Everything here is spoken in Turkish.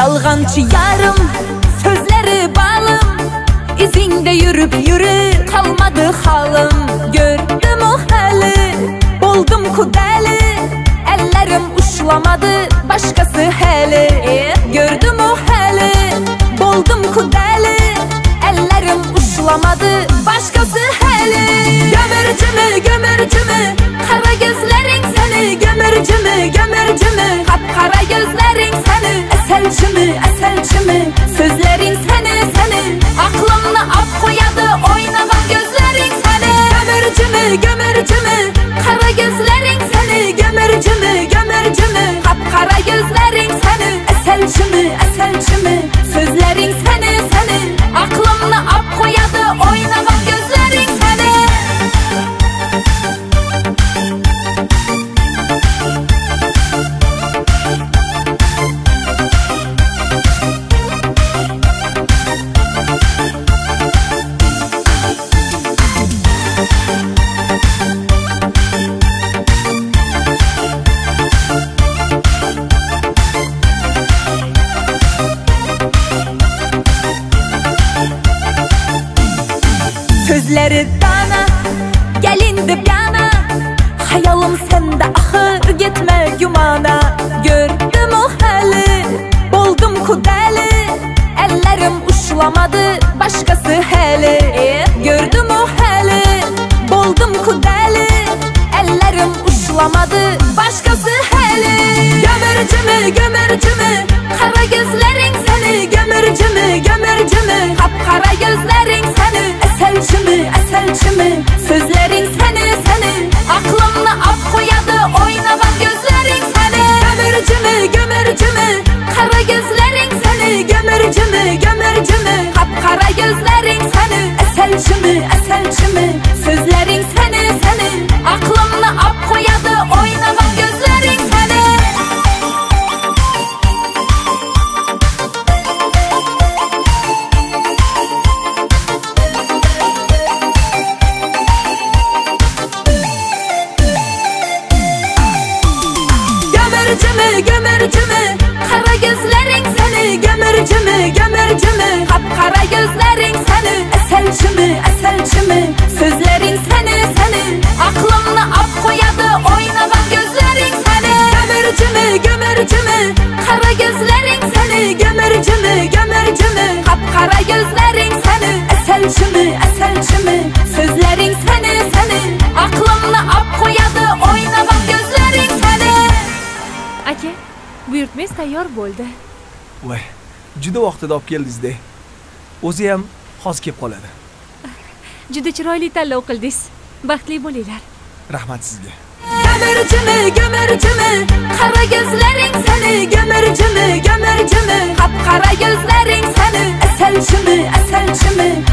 Yalgancı yarım, sözleri balım, izinde yürü kalmadı halım. Gördüm o hali, oldum kudeli, ellerim uşlamadı başkası heli. Gördüm o hali, oldum kudeli, ellerim uşlamadı başkası heli. Gömürcü mü, kara gözlerin seni. Gömürcü mü, kapkara gözlerin seni. Eselci mi, sözlerin seni. Aklımla ap koyadı oynagan gözlerin seni. Gömürcü mü, kara gözlerin seni. Gömürcü mü, kapkara gözlerin seni. Eselci mi, sözlerin seni. Aklımla ap koyadı oynagan gözlerin seni. Sözleri dana, gelindi yana, hayalım sende ahır gitme yumana. Gördüm o hali, oldum kudeli, ellerim uşlamadı başkası heli. Gördüm o hali, oldum kudeli, ellerim uşlamadı başkası heli. Gömürcü mü, kara gözlerin seni. Gömürcü mü, kapkara gözlerin seni. Eselci mi, sözlerin seni. Aklımla ap koyadı oynagan gözlerin seni. Gömürcü mü, kara gözlerin seni. Gömürcü mü, kapkara gözlerin seni. Eselci mi, sözlerin seni. Aklımla ap koyadı oynagan gözlerin seni. Gömürcü mü, kara gözlerin seni. Gömürcü mü, kapkara gözlerin seni. Eselci mi, sözlerin seni. Aklımla ap koyadı oynagan gözlerin seni. Gömürcü mü, kara gözlerin seni. Gömürcü mü, kapkara gözlerin seni. Eselci mi, sözlerin seni. Aklımla ap koyadı oynagan gözlerin seni. Aka, buyurtmangiz tayyor bo'ldi. Voy, juda vaqtida olib keldingiz-da. O'zi ham hozir kelib qoladi. Juda chiroyli tanlov qildingiz. Baxtli bo'linglar. Rahmat sizga. Gömürcü mü, kara gözlerin seni. Gömürcü mü, kapkara gözlerin seni. Eselci mi,